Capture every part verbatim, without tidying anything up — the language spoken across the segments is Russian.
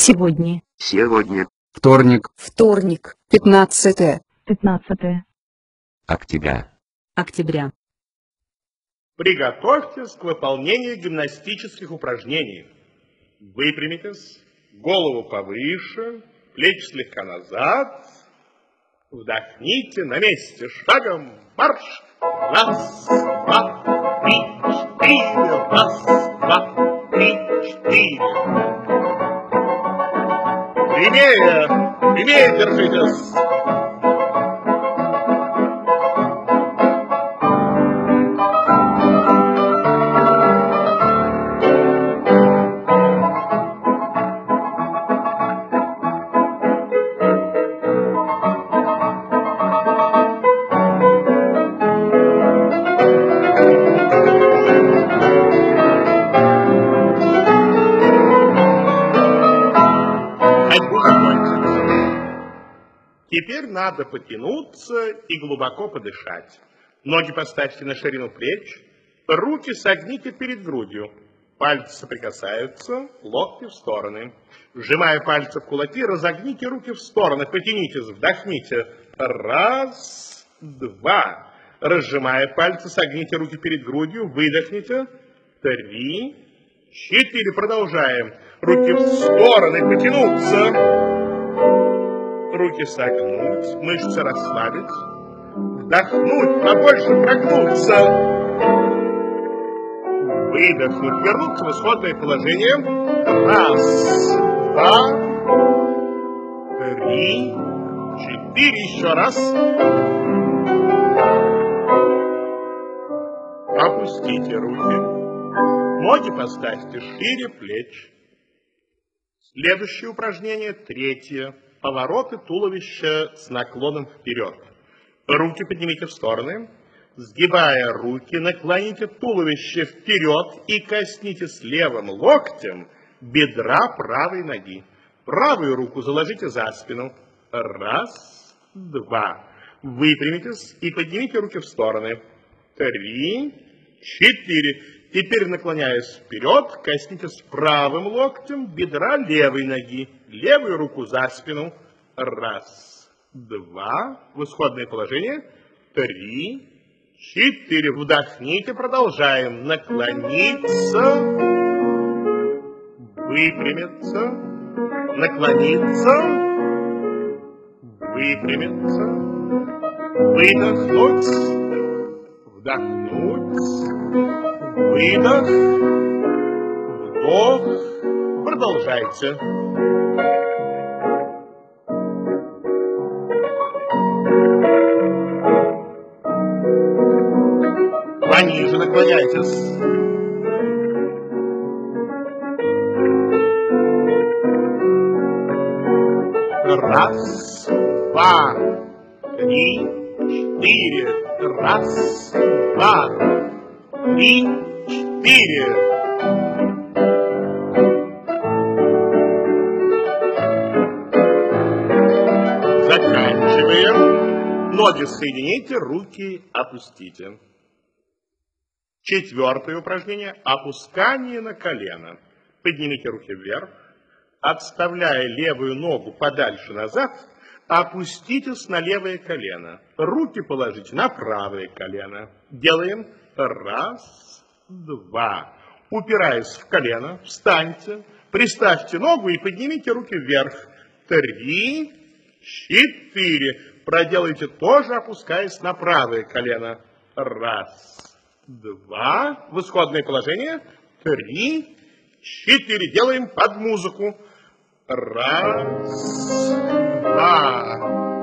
Сегодня. Сегодня. Вторник. Вторник. Пятнадцатое. Пятнадцатое. Октября. Октября. Приготовьтесь к выполнению гимнастических упражнений. Выпрямитесь, голову повыше, плечи слегка назад. Вдохните на месте, шагом марш. Раз, два, три, четыре. Раз, два, три, четыре. Прямее, прямее держитесь. Теперь надо потянуться и глубоко подышать. Ноги поставьте на ширину плеч, руки согните перед грудью. Пальцы соприкасаются, локти в стороны. Сжимая пальцы в кулаки, разогните руки в стороны, потянитесь, вдохните. Раз, два. Разжимая пальцы, согните руки перед грудью, выдохните. Три, четыре. Продолжаем. Руки в стороны, потянуться. Руки согнуть, мышцы расслабить. Вдохнуть, побольше прогнуться. Выдохнуть, вернуться в исходное положение. Раз, два, три, четыре. Еще раз. Опустите руки. Ноги поставьте шире плеч. Следующее упражнение, третье. Повороты туловища с наклоном вперед. Руки поднимите в стороны. Сгибая руки, наклоните туловище вперед и коснитесь левым локтем бедра правой ноги. Правую руку заложите за спину. Раз, два. Выпрямитесь и поднимите руки в стороны. Три, четыре. Теперь, наклоняясь вперед, коснитесь правым локтем бедра левой ноги. Левую руку за спину. Раз, два. В исходное положение. Три, четыре. Вдохните, продолжаем. Наклониться. Выпрямиться. Наклониться. Выпрямиться. Выдохнуть. Вдохнуть. Выдох, вдох, продолжайте. Пониже наклоняйтесь. Раз, два, три, четыре. Раз, два, три, четыре. Заканчиваем. Ноги соедините, руки опустите. Четвертое упражнение. Опускание на колено. Поднимите руки вверх. Отставляя левую ногу подальше назад, опуститесь на левое колено. Руки положите на правое колено. Делаем. Раз, два. Упираясь в колено, встаньте, приставьте ногу и поднимите руки вверх. Три, четыре. Проделайте тоже, опускаясь на правое колено. Раз, два. В исходное положение. Три, четыре. Делаем под музыку. Раз, два,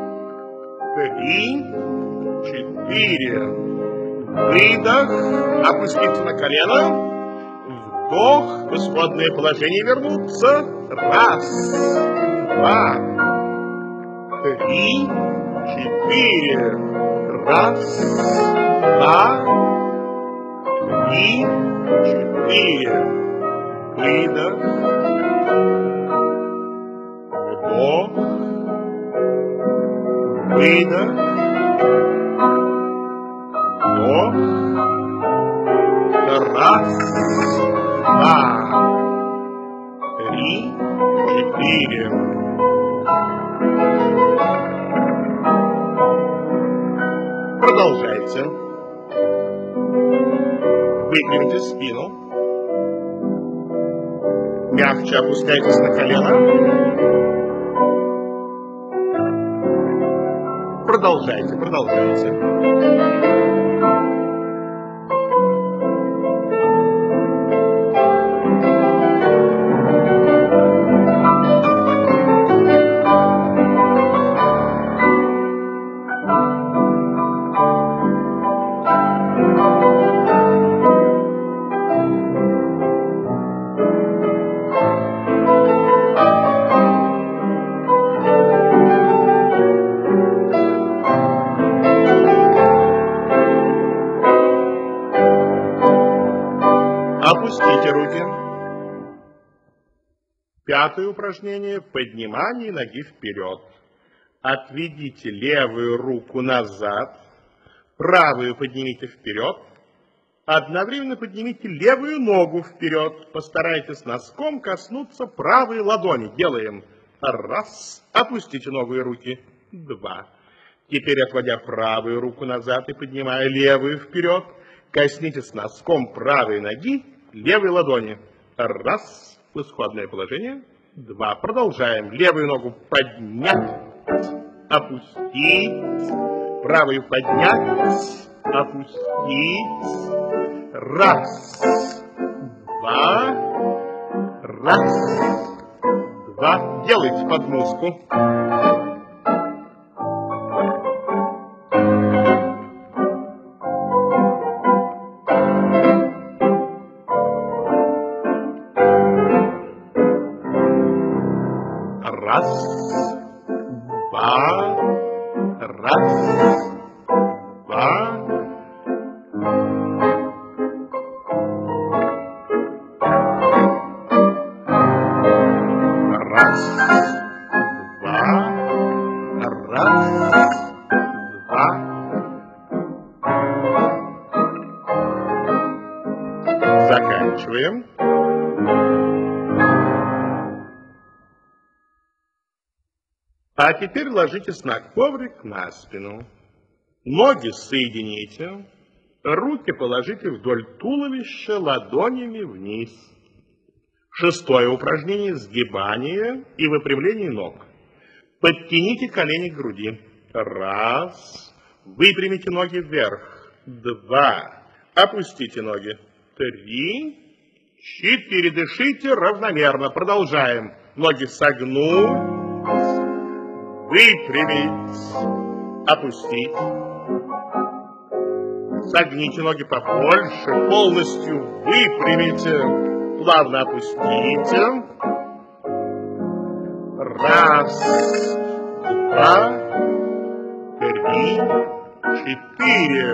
три, четыре. Выдох, опуститься на колено. Вдох, в исходное положение вернуться. Раз, два, три, четыре. Раз, два, три, четыре. Выдох, вдох, выдох. Вдох. Раз, два, три, четыре. Продолжайте. Выпрямите спину. Мягче опускайтесь на колено. Продолжайте, продолжайте. Опустите руки. Пятое упражнение. Поднимание ноги вперед. Отведите левую руку назад. Правую поднимите вперед. Одновременно поднимите левую ногу вперед. Постарайтесь носком коснуться правой ладони. Делаем. Раз. Опустите ногу и руки. Два. Теперь, отводя правую руку назад и поднимая левую вперед, коснитесь носком правой ноги левой ладони. Раз. В исходное положение. Два. Продолжаем. Левую ногу поднять. Опустить. Правую поднять. Опустить. Раз. Два. Раз. Два. Делайте подмышку. Раз, два, раз, два. Раз, два, раз, два. Заканчиваем. А теперь ложитесь на коврик на спину. Ноги соедините. Руки положите вдоль туловища ладонями вниз. Шестое упражнение – сгибание и выпрямление ног. Подтяните колени к груди. Раз. Выпрямите ноги вверх. Два. Опустите ноги. Три. Четыре. Дышите равномерно. Продолжаем. Ноги согнуть. Выпрямить, опустить. Согните ноги побольше, полностью выпрямите, плавно опустите. Раз, два, три, четыре.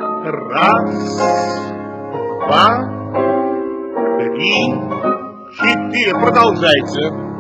Раз, два, три, четыре. Продолжайте.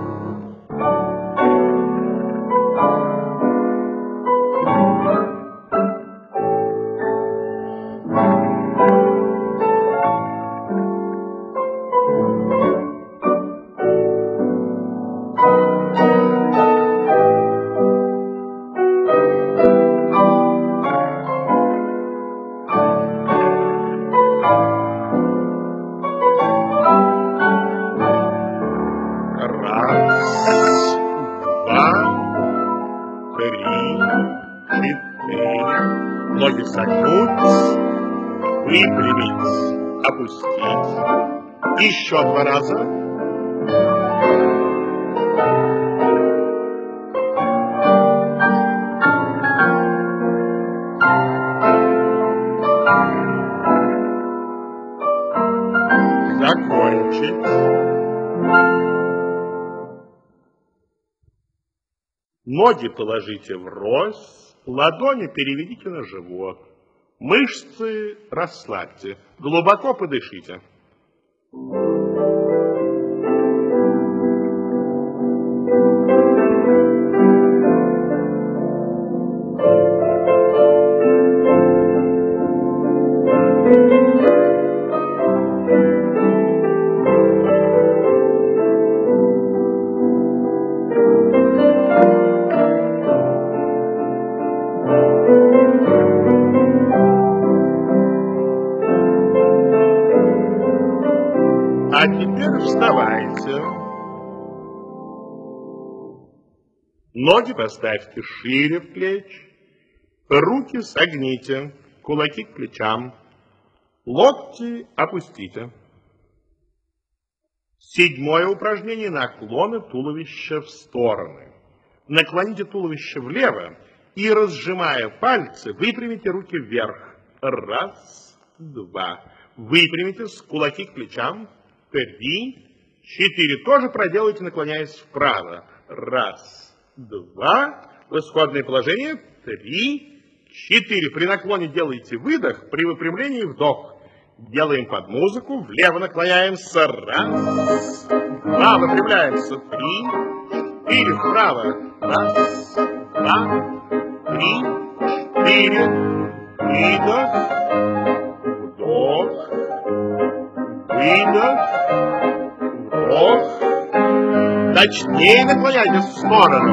Ноги согнуть, выпрямить, опустить. Еще два раза. Закончить. Ноги положите врозь. Ладони переведите на живот. Мышцы расслабьте. Глубоко подышите. Ноги поставьте шире в плеч. Руки согните, кулаки к плечам. Локти опустите. Седьмое упражнение — наклоны туловища в стороны. Наклоните туловище влево и, разжимая пальцы, выпрямите руки вверх. Раз, два. Выпрямите с кулаки к плечам. Три, четыре. Тоже проделайте, наклоняясь вправо. Раз, два. В исходное положение. Три, четыре. При наклоне делайте выдох, при выпрямлении вдох. Делаем под музыку. Влево наклоняемся. Раз, два. Выпрямляемся. Три, четыре. Вправо. Раз, два, три, четыре. Выдох, вдох, выдох, вдох. Точнее наклоняйтесь в сторону.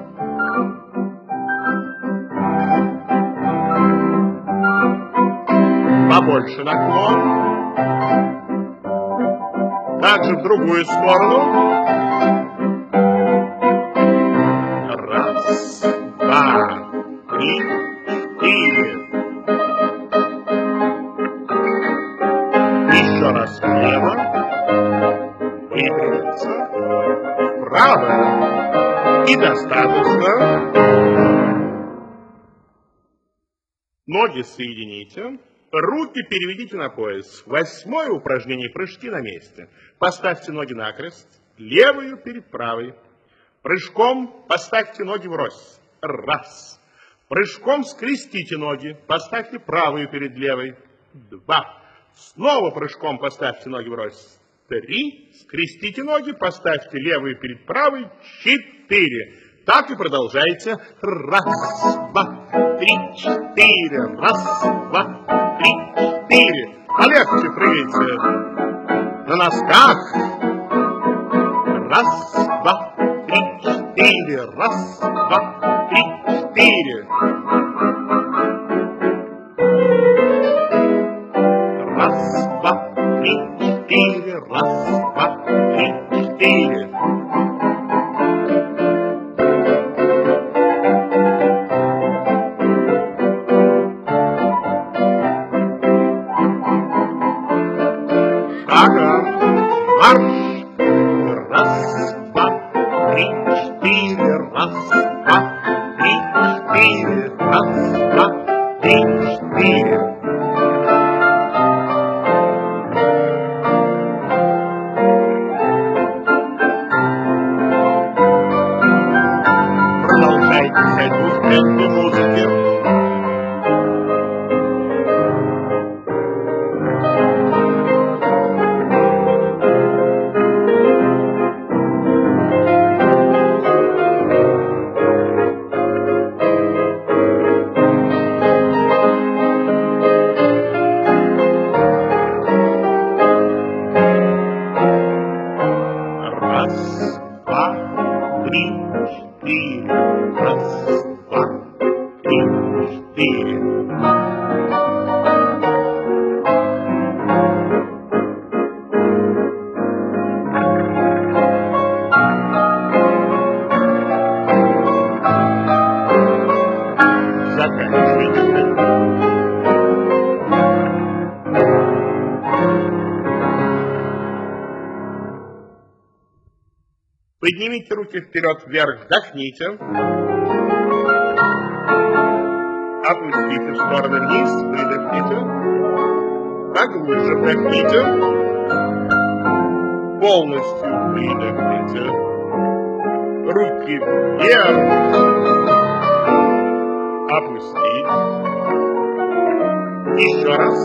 Побольше наклон. Также в другую сторону. Раз, два, три, четыре. Еще раз влево. Выпрямиться. Вправо. И достаточно. Ноги соедините. Руки переведите на пояс. Восьмое упражнение — прыжки на месте. Поставьте ноги накрест, левую перед правой. Прыжком поставьте ноги врозь. Раз. Прыжком скрестите ноги, поставьте правую перед левой. Два. Снова прыжком поставьте ноги врозь. Три. Скрестите ноги, поставьте левую перед правой. Четыре. Так и продолжайте. Раз, два, три, четыре. Раз, два, три, четыре. Полегче прыгайте на носках. Раз, два, три, четыре. Раз, два, три, четыре. Раз, два, три, четыре. Раз, два, три, четыре. Поднимите руки вперед, вверх, вдохните. Опустите в сторону вниз, выдохните. Поглубже вдохните. Полностью выдохните. Руки вверх. Опустить. Еще раз.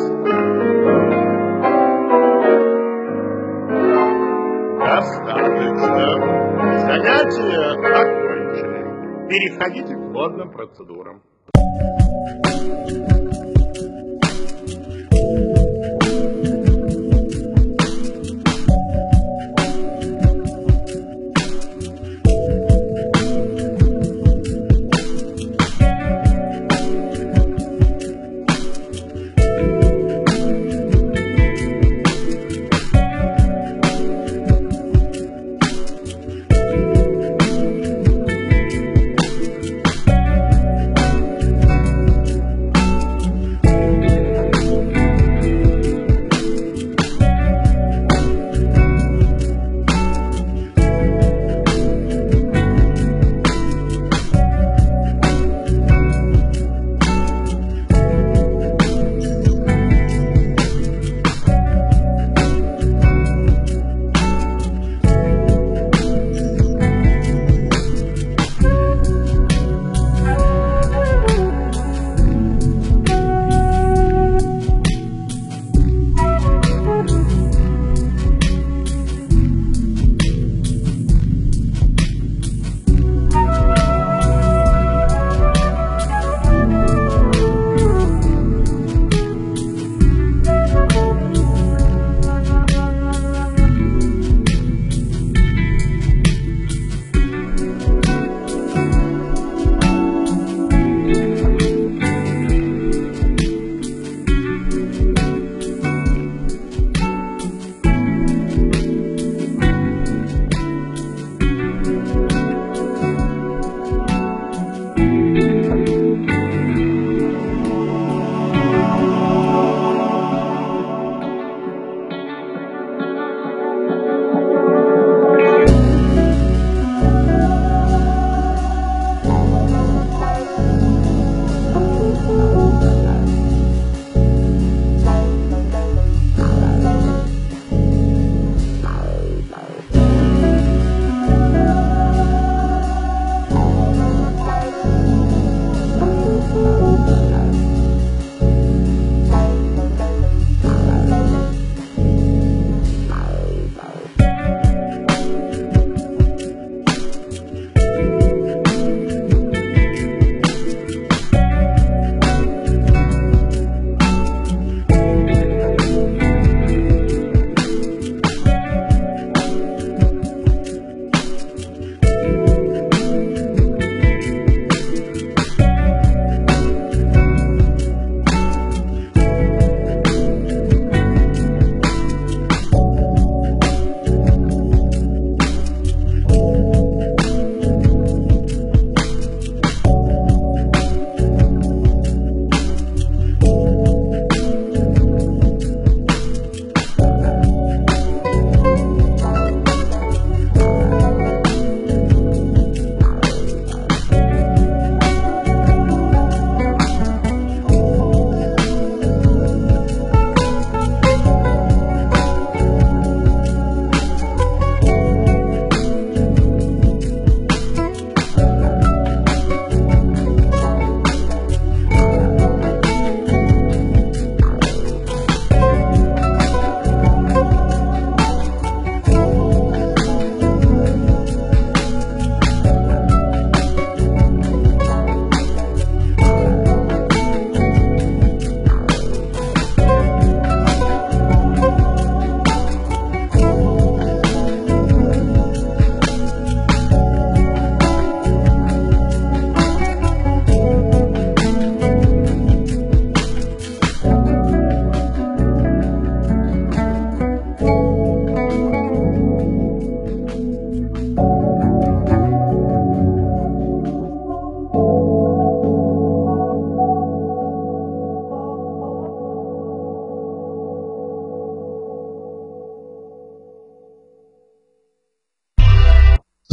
Достаточно. Занятия окончены. Переходите к водным процедурам.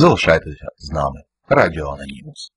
Залишайтеся з нами. Радіо Анонімус.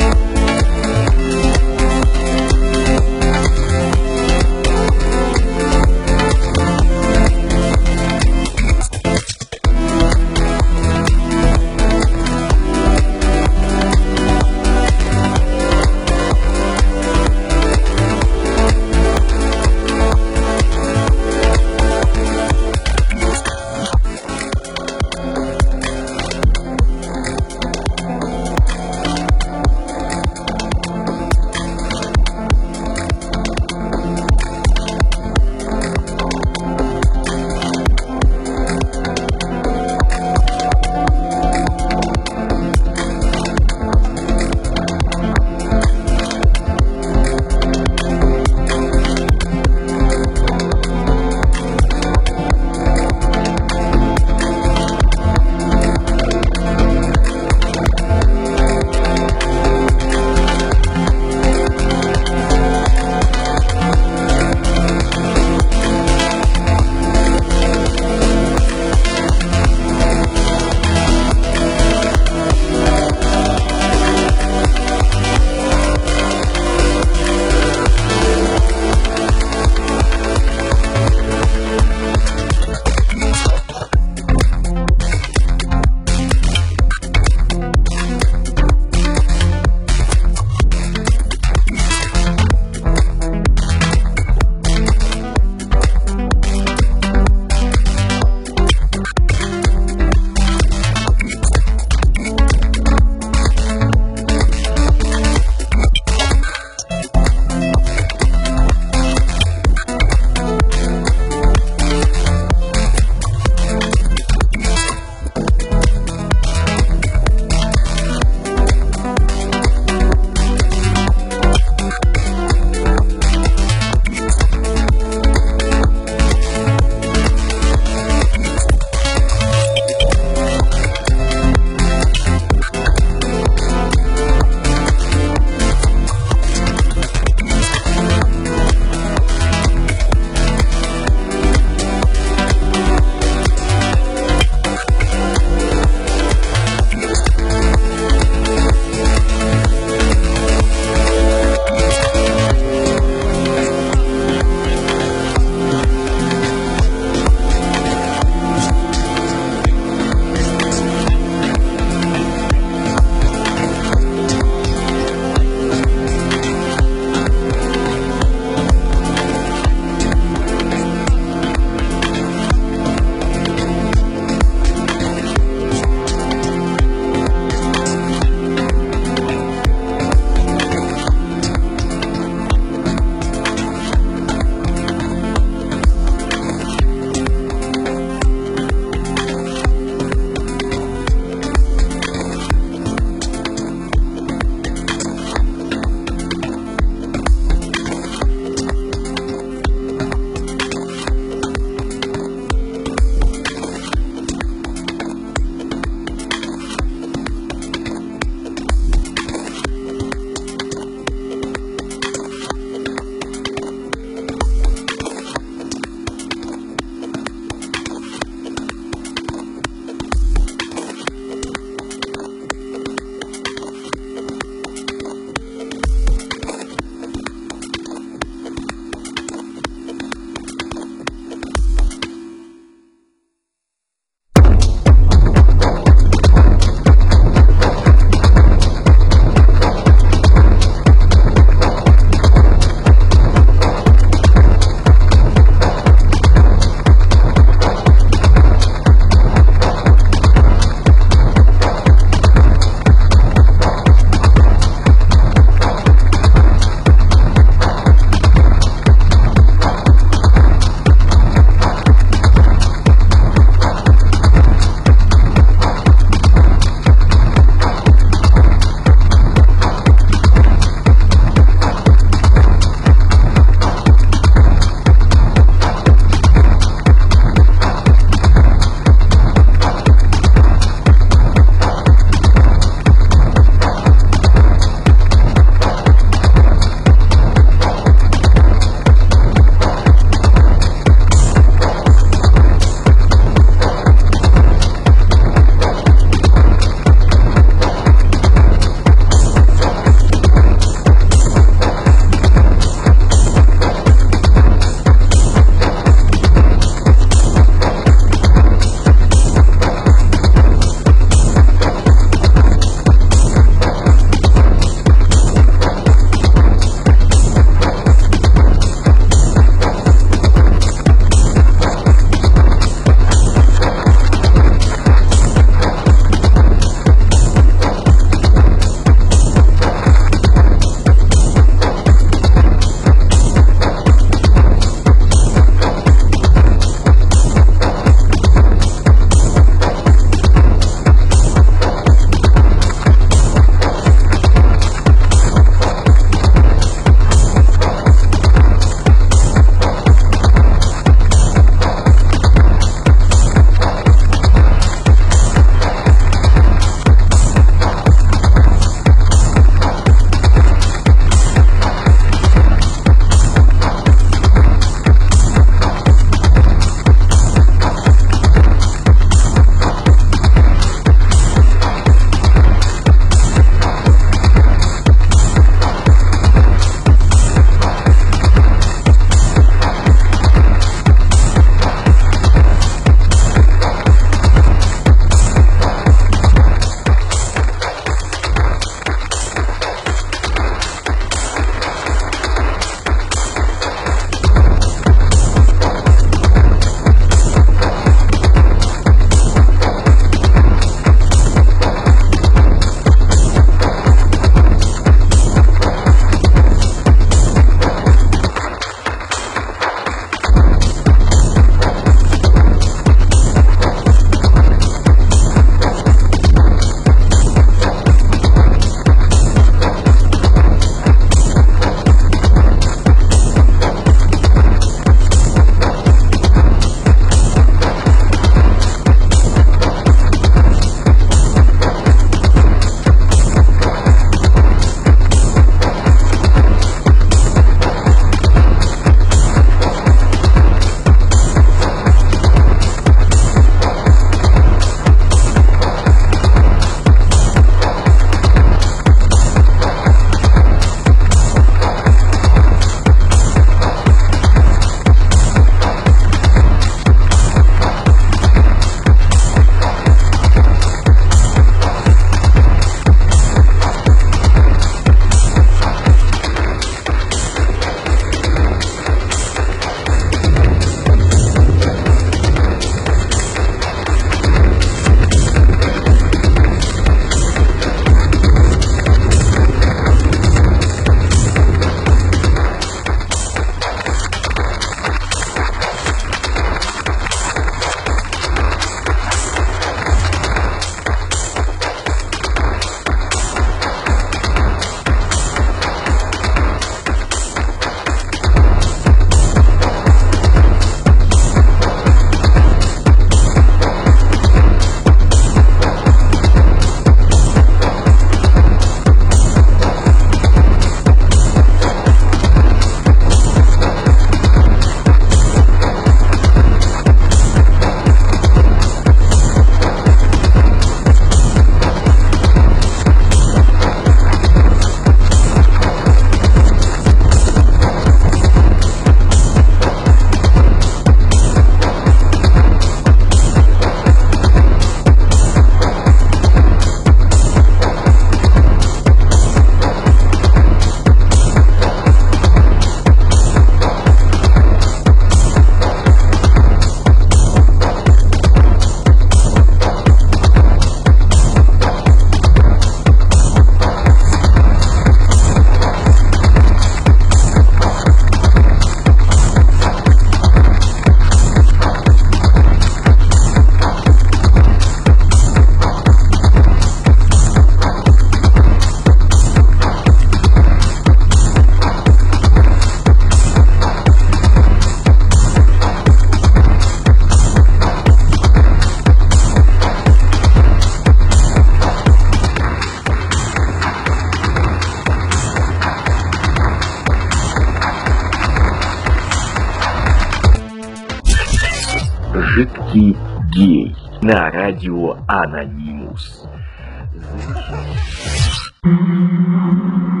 Жидкий гей на радио Анонимус. Завещание.